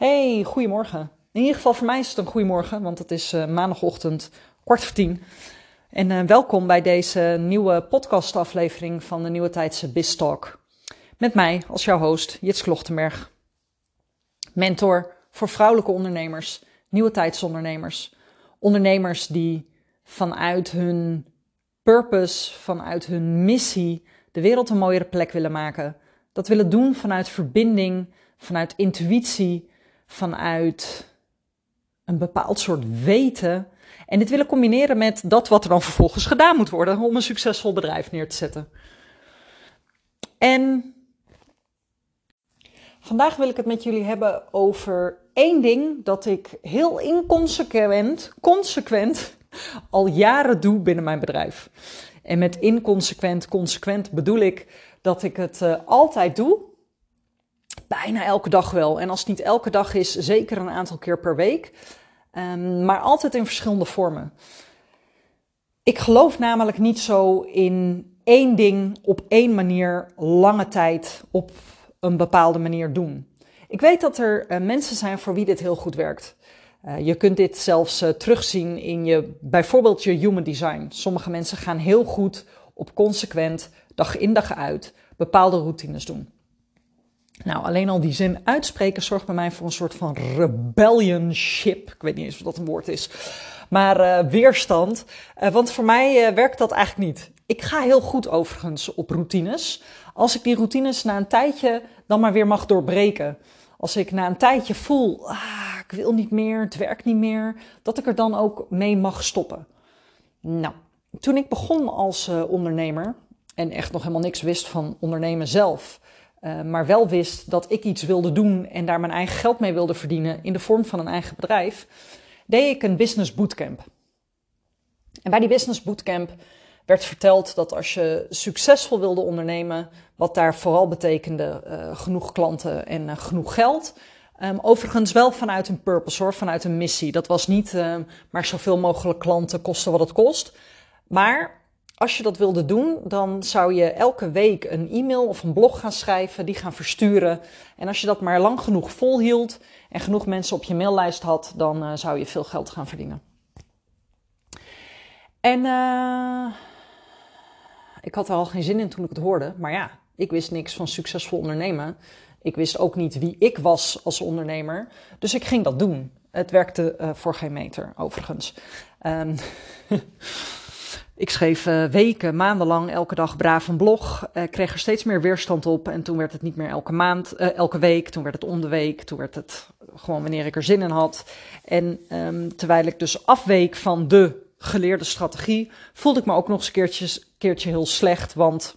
Hey, goedemorgen. In ieder geval voor mij is het een goedemorgen, want het is maandagochtend 9:15. En welkom bij deze nieuwe podcastaflevering van de Nieuwe Tijdse BizTalk. Met mij als jouw host, Jits Klochtenberg. Mentor voor vrouwelijke ondernemers, nieuwe tijdsondernemers. Ondernemers die vanuit hun purpose, vanuit hun missie de wereld een mooiere plek willen maken. Dat willen doen vanuit verbinding, vanuit intuïtie, vanuit een bepaald soort weten. En dit willen combineren met dat wat er dan vervolgens gedaan moet worden om een succesvol bedrijf neer te zetten. En vandaag wil ik het met jullie hebben over één ding dat ik heel consequent al jaren doe binnen mijn bedrijf. En met consequent bedoel ik dat ik het altijd doe. Bijna elke dag wel. En als het niet elke dag is, zeker een aantal keer per week. Maar altijd in verschillende vormen. Ik geloof namelijk niet zo in één ding op één manier lange tijd op een bepaalde manier doen. Ik weet dat er mensen zijn voor wie dit heel goed werkt. Je kunt dit zelfs terugzien in bijvoorbeeld je human design. Sommige mensen gaan heel goed op consequent, dag in dag uit, bepaalde routines doen. Nou, alleen al die zin uitspreken zorgt bij mij voor een soort van rebellionship. Ik weet niet eens of dat een woord is. Maar weerstand. Want voor mij werkt dat eigenlijk niet. Ik ga heel goed overigens op routines. Als ik die routines na een tijdje dan maar weer mag doorbreken. Als ik na een tijdje voel, ik wil niet meer, het werkt niet meer. Dat ik er dan ook mee mag stoppen. Nou, toen ik begon als ondernemer en echt nog helemaal niks wist van ondernemen zelf, maar wel wist dat ik iets wilde doen en daar mijn eigen geld mee wilde verdienen in de vorm van een eigen bedrijf, deed ik een business bootcamp. En bij die business bootcamp werd verteld dat als je succesvol wilde ondernemen, wat daar vooral betekende genoeg klanten en genoeg geld. Overigens wel vanuit een purpose hoor, vanuit een missie. Dat was niet maar zoveel mogelijk klanten kosten wat het kost. Maar als je dat wilde doen, dan zou je elke week een e-mail of een blog gaan schrijven, die gaan versturen. En als je dat maar lang genoeg volhield en genoeg mensen op je maillijst had, dan zou je veel geld gaan verdienen. En ik had er al geen zin in toen ik het hoorde. Maar ja, ik wist niks van succesvol ondernemen. Ik wist ook niet wie ik was als ondernemer. Dus ik ging dat doen. Het werkte voor geen meter, overigens. Ik schreef weken, maandenlang, elke dag braaf een blog. Kreeg er steeds meer weerstand op. En toen werd het niet meer elke week. Toen werd het om de week. Toen werd het gewoon wanneer ik er zin in had. En terwijl ik dus afweek van de geleerde strategie, voelde ik me ook nog eens een keertje heel slecht. Want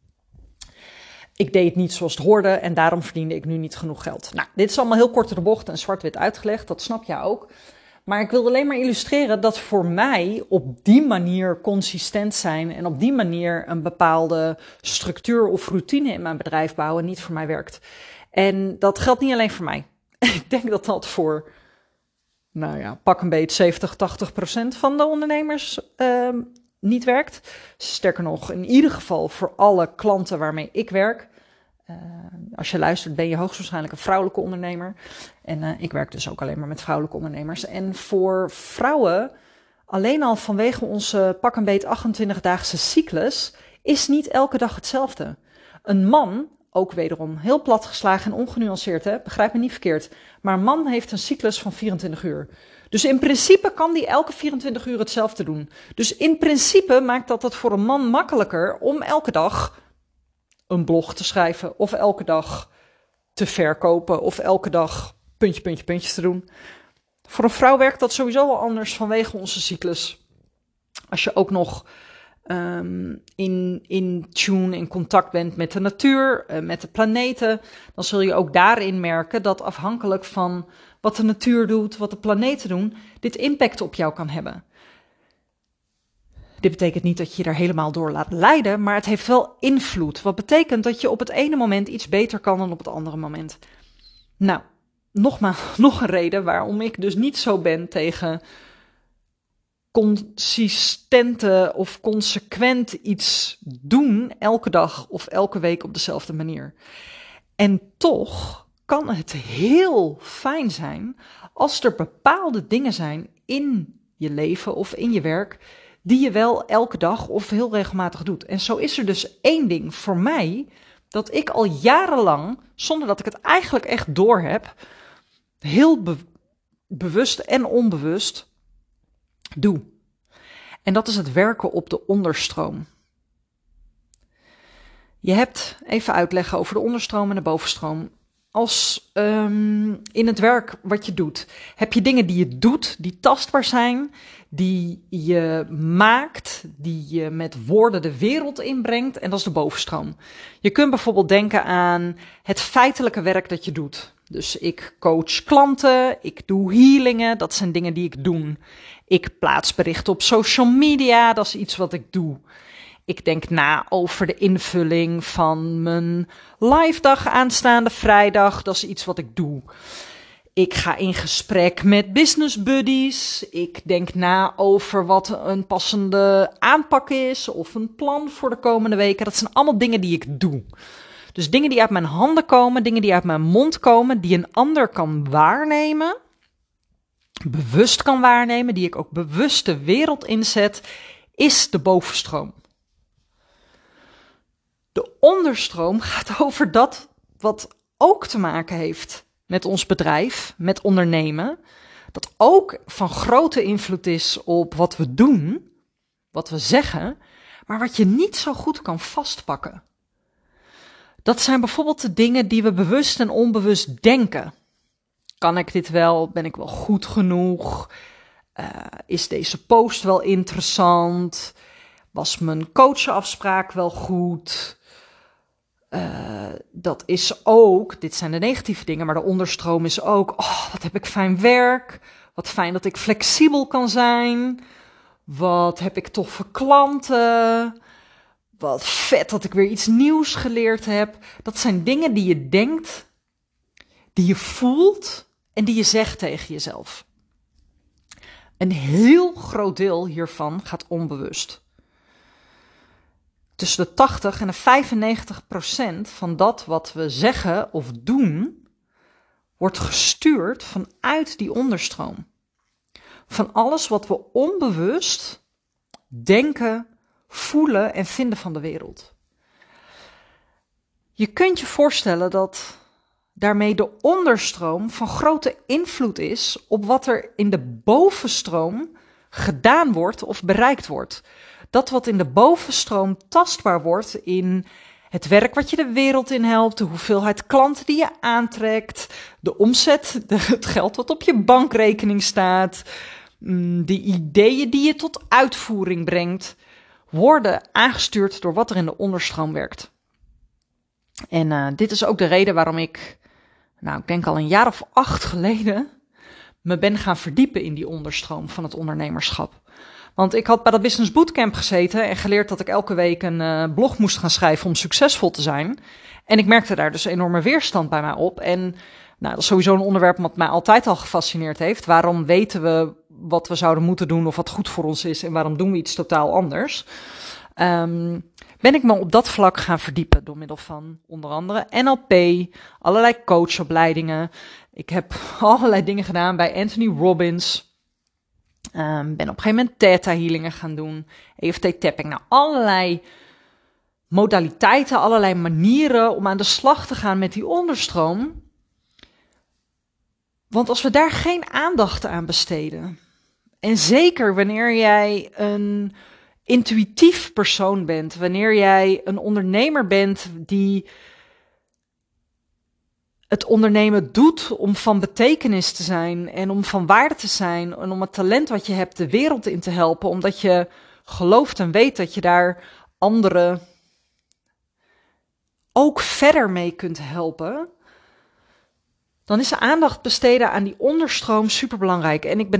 ik deed het niet zoals het hoorde en daarom verdiende ik nu niet genoeg geld. Nou, dit is allemaal heel kort door de bocht en zwart-wit uitgelegd. Dat snap jij ook. Maar ik wilde alleen maar illustreren dat voor mij op die manier consistent zijn en op die manier een bepaalde structuur of routine in mijn bedrijf bouwen niet voor mij werkt. En dat geldt niet alleen voor mij. Ik denk dat dat voor, pak een beetje 70-80% van de ondernemers niet werkt. Sterker nog, in ieder geval voor alle klanten waarmee ik werk. Als je luistert ben je hoogstwaarschijnlijk een vrouwelijke ondernemer. En ik werk dus ook alleen maar met vrouwelijke ondernemers. En voor vrouwen, alleen al vanwege onze pak een beet 28-daagse cyclus, is niet elke dag hetzelfde. Een man, ook wederom heel platgeslagen en ongenuanceerd, hè? Begrijp me niet verkeerd. Maar een man heeft een cyclus van 24 uur. Dus in principe kan die elke 24 uur hetzelfde doen. Dus in principe maakt dat het voor een man makkelijker om elke dag een blog te schrijven, of elke dag te verkopen, of elke dag puntjes te doen. Voor een vrouw werkt dat sowieso wel anders vanwege onze cyclus. Als je ook nog in tune, in contact bent met de natuur, met de planeten, dan zul je ook daarin merken dat afhankelijk van wat de natuur doet, wat de planeten doen, dit impact op jou kan hebben. Dit betekent niet dat je je daar helemaal door laat leiden, maar het heeft wel invloed. Wat betekent dat je op het ene moment iets beter kan dan op het andere moment. Nou, nog een reden waarom ik dus niet zo ben tegen consistente of consequent iets doen elke dag of elke week op dezelfde manier. En toch kan het heel fijn zijn als er bepaalde dingen zijn in je leven of in je werk die je wel elke dag of heel regelmatig doet. En zo is er dus één ding voor mij dat ik al jarenlang, zonder dat ik het eigenlijk echt doorheb, heel bewust en onbewust doe. En dat is het werken op de onderstroom. Je hebt, even uitleggen over de onderstroom en de bovenstroom. Als in het werk wat je doet, heb je dingen die je doet, die tastbaar zijn, die je maakt, die je met woorden de wereld inbrengt, en dat is de bovenstroom. Je kunt bijvoorbeeld denken aan het feitelijke werk dat je doet. Dus ik coach klanten, ik doe healingen, dat zijn dingen die ik doe. Ik plaats berichten op social media, dat is iets wat ik doe. Ik denk na over de invulling van mijn live dag aanstaande vrijdag. Dat is iets wat ik doe. Ik ga in gesprek met business buddies. Ik denk na over wat een passende aanpak is of een plan voor de komende weken. Dat zijn allemaal dingen die ik doe. Dus dingen die uit mijn handen komen, dingen die uit mijn mond komen, die een ander kan waarnemen, bewust kan waarnemen, die ik ook bewust de wereld inzet, is de bovenstroom. De onderstroom gaat over dat wat ook te maken heeft met ons bedrijf, met ondernemen. Dat ook van grote invloed is op wat we doen, wat we zeggen, maar wat je niet zo goed kan vastpakken. Dat zijn bijvoorbeeld de dingen die we bewust en onbewust denken. Kan ik dit wel? Ben ik wel goed genoeg? Is deze post wel interessant? Was mijn coachafspraak wel goed? Dat is ook, dit zijn de negatieve dingen, maar de onderstroom is ook, oh, wat heb ik fijn werk, wat fijn dat ik flexibel kan zijn, wat heb ik toffe klanten, wat vet dat ik weer iets nieuws geleerd heb. Dat zijn dingen die je denkt, die je voelt en die je zegt tegen jezelf. Een heel groot deel hiervan gaat onbewust. Tussen de 80 en de 95% van dat wat we zeggen of doen, wordt gestuurd vanuit die onderstroom. Van alles wat we onbewust denken, voelen en vinden van de wereld. Je kunt je voorstellen dat daarmee de onderstroom van grote invloed is op wat er in de bovenstroom gedaan wordt of bereikt wordt. Dat wat in de bovenstroom tastbaar wordt in het werk wat je de wereld in helpt, de hoeveelheid klanten die je aantrekt, de omzet, het geld wat op je bankrekening staat, de ideeën die je tot uitvoering brengt, worden aangestuurd door wat er in de onderstroom werkt. En dit is ook de reden waarom ik denk al een jaar of 8 geleden me ben gaan verdiepen in die onderstroom van het ondernemerschap. Want ik had bij dat Business Bootcamp gezeten en geleerd dat ik elke week een blog moest gaan schrijven om succesvol te zijn. En ik merkte daar dus enorme weerstand bij mij op. En dat is sowieso een onderwerp wat mij altijd al gefascineerd heeft. Waarom weten we wat we zouden moeten doen of wat goed voor ons is en waarom doen we iets totaal anders? Ben ik me op dat vlak gaan verdiepen door middel van onder andere NLP, allerlei coachopleidingen. Ik heb allerlei dingen gedaan bij Anthony Robbins. Ben op een gegeven moment theta healingen gaan doen, EFT tapping. Allerlei modaliteiten, allerlei manieren om aan de slag te gaan met die onderstroom. Want als we daar geen aandacht aan besteden, en zeker wanneer jij een intuïtief persoon bent, wanneer jij een ondernemer bent die het ondernemen doet om van betekenis te zijn en om van waarde te zijn en om het talent wat je hebt de wereld in te helpen, omdat je gelooft en weet dat je daar anderen ook verder mee kunt helpen, dan is de aandacht besteden aan die onderstroom superbelangrijk. En ik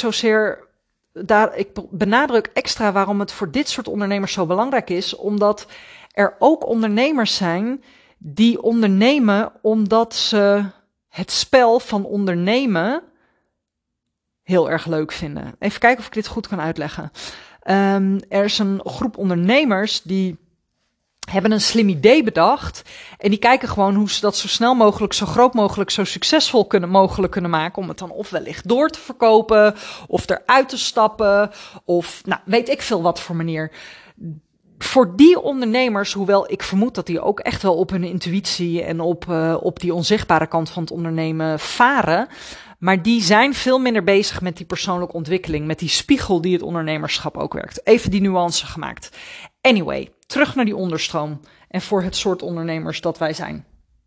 benadruk extra waarom het voor dit soort ondernemers zo belangrijk is, omdat er ook ondernemers zijn die ondernemen omdat ze het spel van ondernemen heel erg leuk vinden. Even kijken of ik dit goed kan uitleggen. Er is een groep ondernemers die hebben een slim idee bedacht. En die kijken gewoon hoe ze dat zo snel mogelijk, zo groot mogelijk, zo succesvol mogelijk kunnen maken. Om het dan of wellicht door te verkopen, of eruit te stappen, of nou, weet ik veel wat voor manier. Voor die ondernemers, hoewel ik vermoed dat die ook echt wel op hun intuïtie en op die onzichtbare kant van het ondernemen varen. Maar die zijn veel minder bezig met die persoonlijke ontwikkeling, met die spiegel die het ondernemerschap ook werkt. Even die nuance gemaakt. Anyway, terug naar die onderstroom en voor het soort ondernemers dat wij zijn.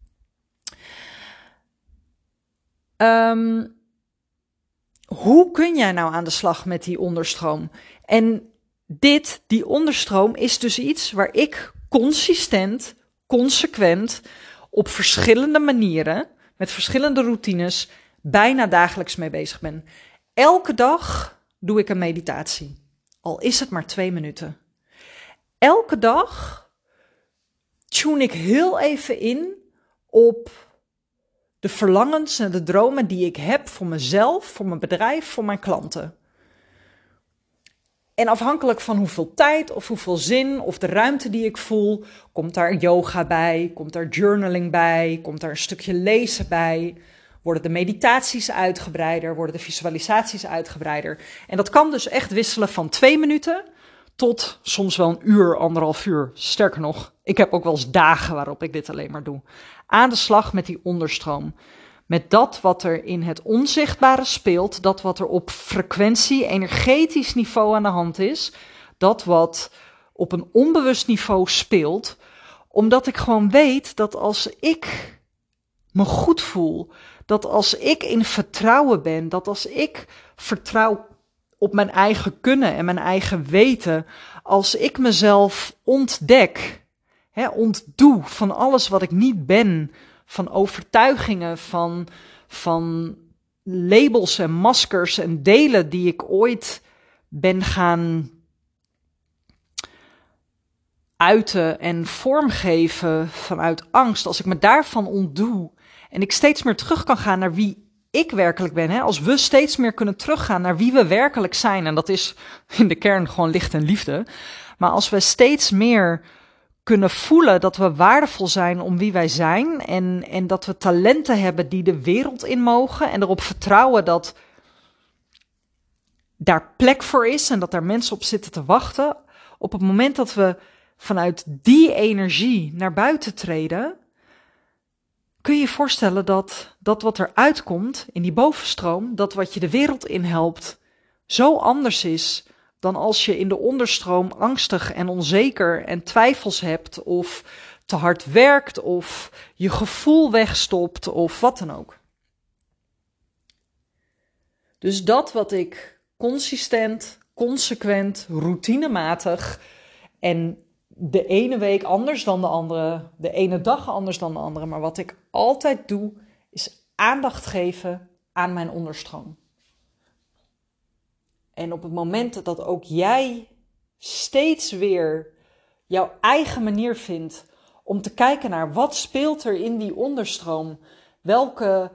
Hoe kun jij nou aan de slag met die onderstroom? En die onderstroom is dus iets waar ik consistent, consequent, op verschillende manieren, met verschillende routines, bijna dagelijks mee bezig ben. Elke dag doe ik een meditatie. Al is het maar 2 minuten. Elke dag tune ik heel even in op de verlangens en de dromen die ik heb voor mezelf, voor mijn bedrijf, voor mijn klanten. En afhankelijk van hoeveel tijd of hoeveel zin of de ruimte die ik voel, komt daar yoga bij, komt daar journaling bij, komt daar een stukje lezen bij, worden de meditaties uitgebreider, worden de visualisaties uitgebreider. En dat kan dus echt wisselen van 2 minuten tot soms wel 1 uur, 1,5 uur. Sterker nog, ik heb ook wel eens dagen waarop ik dit alleen maar doe. Aan de slag met die onderstroom. Met dat wat er in het onzichtbare speelt, dat wat er op frequentie, energetisch niveau aan de hand is, dat wat op een onbewust niveau speelt, omdat ik gewoon weet dat als ik me goed voel, dat als ik in vertrouwen ben, dat als ik vertrouw op mijn eigen kunnen en mijn eigen weten, als ik mezelf ontdek, ontdoe van alles wat ik niet ben, van overtuigingen, van labels en maskers en delen die ik ooit ben gaan uiten en vormgeven vanuit angst. Als ik me daarvan ontdoe en ik steeds meer terug kan gaan naar wie ik werkelijk ben. Als we steeds meer kunnen teruggaan naar wie we werkelijk zijn. En dat is in de kern gewoon licht en liefde. Maar als we steeds meer kunnen voelen dat we waardevol zijn om wie wij zijn. En dat we talenten hebben die de wereld in mogen. En erop vertrouwen dat daar plek voor is en dat daar mensen op zitten te wachten. Op het moment dat we vanuit die energie naar buiten treden, kun je je voorstellen dat wat er uitkomt in die bovenstroom, dat wat je de wereld in helpt, zo anders is dan als je in de onderstroom angstig en onzeker en twijfels hebt of te hard werkt of je gevoel wegstopt of wat dan ook. Dus dat wat ik consistent, consequent, routinematig en de ene week anders dan de andere, de ene dag anders dan de andere, maar wat ik altijd doe, is aandacht geven aan mijn onderstroom. En op het moment dat ook jij steeds weer jouw eigen manier vindt om te kijken naar wat speelt er in die onderstroom, welke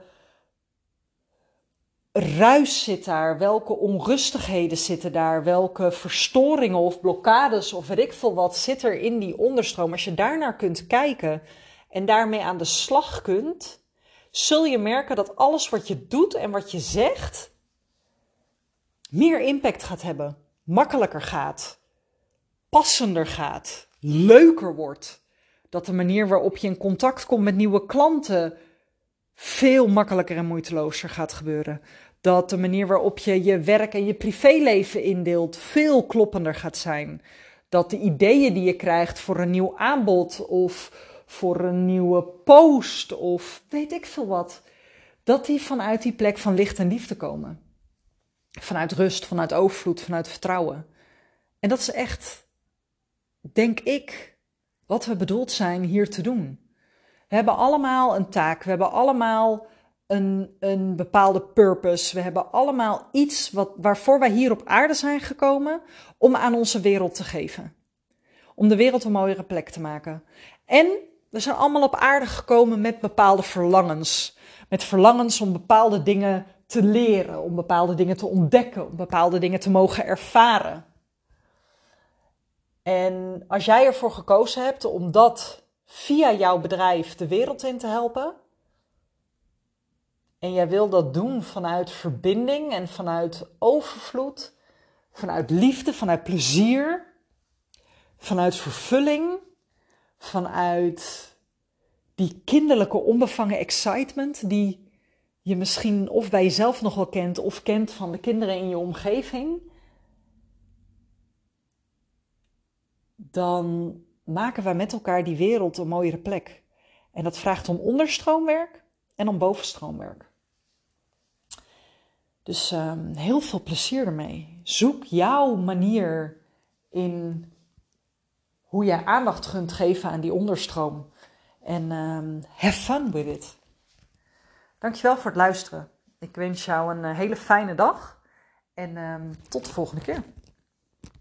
ruis zit daar, welke onrustigheden zitten daar, welke verstoringen of blokkades of weet ik veel wat zit er in die onderstroom. Als je daarnaar kunt kijken en daarmee aan de slag kunt, zul je merken dat alles wat je doet en wat je zegt meer impact gaat hebben, makkelijker gaat, passender gaat, leuker wordt. Dat de manier waarop je in contact komt met nieuwe klanten veel makkelijker en moeitelozer gaat gebeuren. Dat de manier waarop je je werk en je privéleven indeelt veel kloppender gaat zijn. Dat de ideeën die je krijgt voor een nieuw aanbod of voor een nieuwe post of weet ik veel wat, dat die vanuit die plek van licht en liefde komen. Vanuit rust, vanuit overvloed, vanuit vertrouwen. En dat is echt, denk ik, wat we bedoeld zijn hier te doen. We hebben allemaal een taak, we hebben allemaal een bepaalde purpose. We hebben allemaal iets waarvoor wij hier op aarde zijn gekomen om aan onze wereld te geven. Om de wereld een mooiere plek te maken. En we zijn allemaal op aarde gekomen met bepaalde verlangens. Met verlangens om bepaalde dingen te leren, om bepaalde dingen te ontdekken, om bepaalde dingen te mogen ervaren. En als jij ervoor gekozen hebt om dat via jouw bedrijf de wereld in te helpen, en jij wil dat doen vanuit verbinding en vanuit overvloed, vanuit liefde, vanuit plezier, vanuit vervulling, vanuit die kinderlijke onbevangen excitement die je misschien of bij jezelf nog wel kent of kent van de kinderen in je omgeving, dan maken wij met elkaar die wereld een mooiere plek. En dat vraagt om onderstroomwerk en om bovenstroomwerk. Dus heel veel plezier ermee. Zoek jouw manier in hoe jij aandacht kunt geven aan die onderstroom. En have fun with it. Dankjewel voor het luisteren. Ik wens jou een hele fijne dag. En tot de volgende keer.